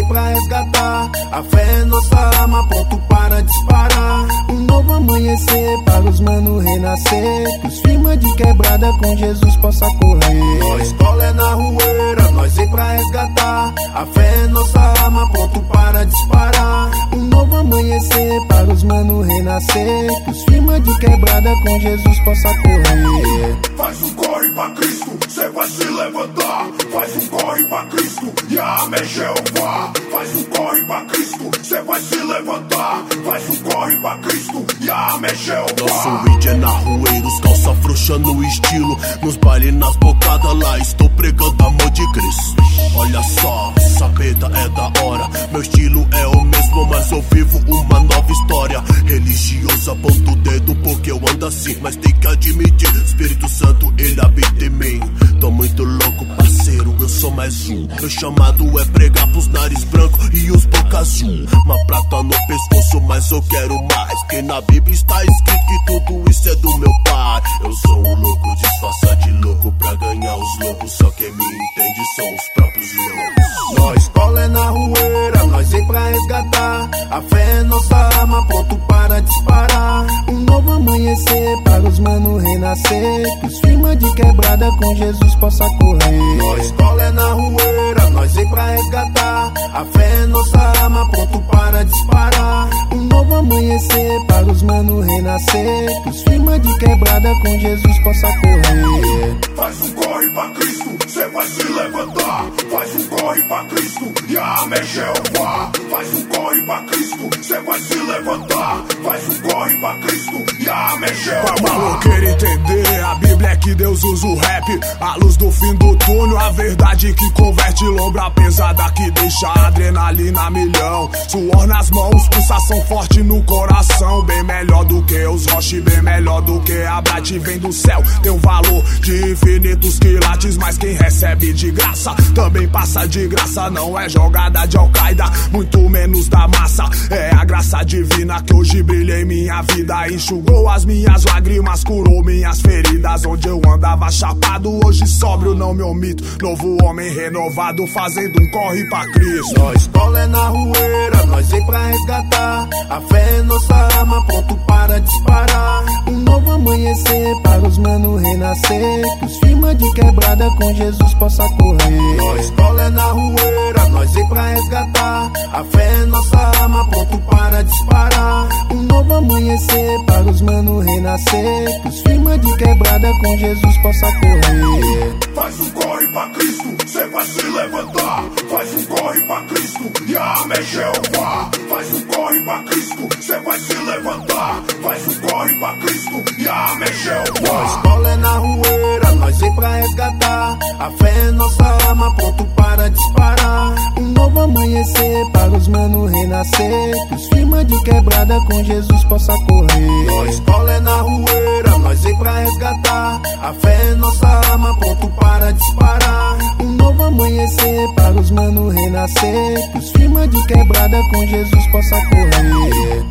vem pra resgatar. A fé é nossa arma, pronto para disparar. Um novo amanhecer para os mano renascer. Que os firma de quebrada com Jesus possa correr. A escola é na rueira, nós vem pra resgatar. A fé é nossa arma, pronto para disparar. Um novo amanhecer para os mano renascer. Que os firma de quebrada com Jesus possa correr. Faz um corre pra Cristo, cê vai se levantar. Faz um corre pra Cristo, Yahvé é Jeová. Faz um corre pra Cristo, cê vai se levantar. Faz um corre pra Cristo, Yahvé é Jeová. Nosso weed é na rueiros, calça frouxa no estilo. Nos baile, nas bocadas, lá estou pregando amor de Cristo. Olha só, sapeta é da hora. Meu estilo é o mesmo, mas eu vivo uma nova história. Religioso, aponto o dedo porque eu ando assim. Mas tem que admitir, Espírito Santo, ele habita em mim. Tô muito louco, parceiro, eu sou mais um. Meu chamado é pregar pros nariz branco e os boca azul. Uma prata no pescoço, mas eu quero mais. Porque na Bíblia está escrito que tudo isso é do meu pai. Eu sou um louco, disfarça de louco pra ganhar os loucos. Só quem me entende são os próprios loucos. Nossa escola é na rueira, nós vem pra resgatar. A fé é nossa arma, pronto para disparar. Um novo amanhecer para os mano renascer. Que os firma de quebrada com Jesus possa correr. Nossa escola é na rueira, nós vem pra resgatar. A fé é nossa arma, pronto para disparar. Um novo amanhecer para os mano renascer. Que os firma de quebrada com Jesus possa correr. Faz um corre pra Cristo, cê vai se levantar. Faz um corre pra Cristo, Yahvé é Jeová. Faz um corre pra Cristo, cê vai se levantar. Faz um corre pra Cristo, Yahvé é Jeová. Pra maloqueiro entender, a Bíblia é que Deus usa o rap. A luz do fim do túnel, a verdade que converte lombra pesada, que deixa a adrenalina a milhão. Suor nas mãos, pulsação forte no coração. Bem melhor do que os roches, bem melhor do que a Brate. Vem do céu, tem um valor de infinitos quilates. Mas quem recebe de graça, também passa de graça. Não é jogada de Al-Qaeda, muito menos da massa. É a graça divina que hoje brilha em minha vida. Enxugou as minhas lágrimas, curou minhas feridas. Onde eu andava chapado, hoje sóbrio, não me omito. Novo homem renovado, fazendo um corre pra Cristo. Nossa escola é na rueira, nós vem pra resgatar. A fé é nossa arma, pronto para disparar. Um novo amanhecer para os mano renascer. Que os firma de quebrada com Jesus possa correr. Nossa escola é na rueira, nós vem pra resgatar. A fé é nossa arma, pronto para disparar. Um novo amanhecer para os mano renascer. Que os firma de quebrada com Jesus possa correr. Faz um corre pra Cristo, cê vai se levantar. Faz um corre pra Cristo, Yahvé é Jeová. Faz um corre pra Cristo, cê vai se levantar. Faz um corre pra Cristo, Yahvé é Jeová. Nossa escola é na rueira, nós vem pra resgatar. A fé é nossa arma, pronto para disparar. Um novo amanhecer para os mano renascer. Que os firma de quebrada com Jesus possa correr. Nossa escola é na rueira, nós vem pra resgatar. A fé é nossa arma, pronto para disparar. Um novo amanhecer para os mano renascer. Que os firma de quebrada com Jesus possa correr.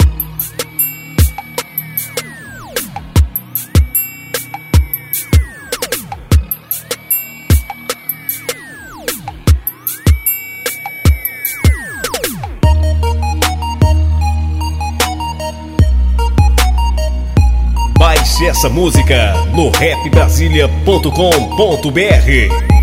Baixe essa música no rapbrasilia.com.br.